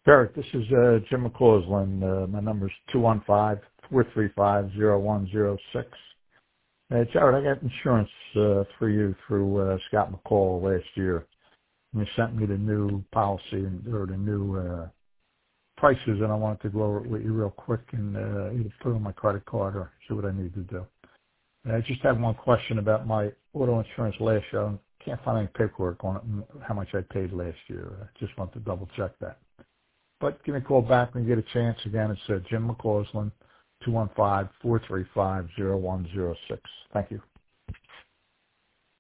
Jared, this is Jim McCausland. My number is 215-435-0106. Jared, I got insurance for you through Scott McCall last year. And you sent me the new policy or the new prices, and I wanted to go over it with you real quick and either put it on my credit card or see what I need to do. And I just have one question about my auto insurance last year. I can't find any paperwork on it and how much I paid last year. I just want to double check that. But give me a call back when you get a chance. Again, it's Jim McCausland, 215-435-0106. Thank you.